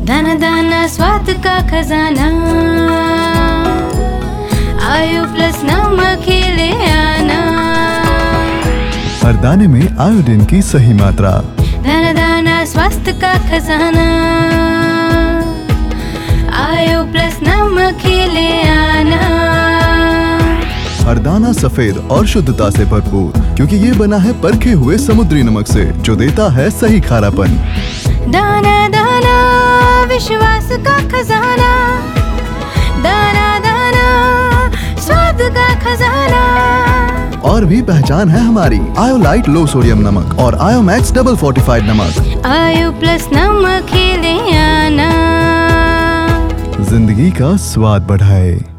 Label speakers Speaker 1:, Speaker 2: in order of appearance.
Speaker 1: दाना दाना स्वाद का खजाना, आयो प्लस नमक ही ले आना।
Speaker 2: हर दाने में आयोडीन की सही मात्रा।
Speaker 1: दाना दाना स्वास्थ्य का खजाना, आयो प्लस नमक ही ले आना।
Speaker 2: हर दाना सफेद और शुद्धता से भरपूर, क्योंकि ये बना है परखे हुए समुद्री नमक से, जो देता है सही खारापन।
Speaker 1: दाना दाना विश्वास का खजाना, दाना दाना स्वाद का खजाना।
Speaker 2: और भी पहचान है हमारी आयोलाइट लो सोडियम नमक और आयोमैक्स डबल फोर्टिफाइड नमक।
Speaker 1: आयो प्लस नमक ही ले आना,
Speaker 2: जिंदगी का स्वाद बढ़ाए।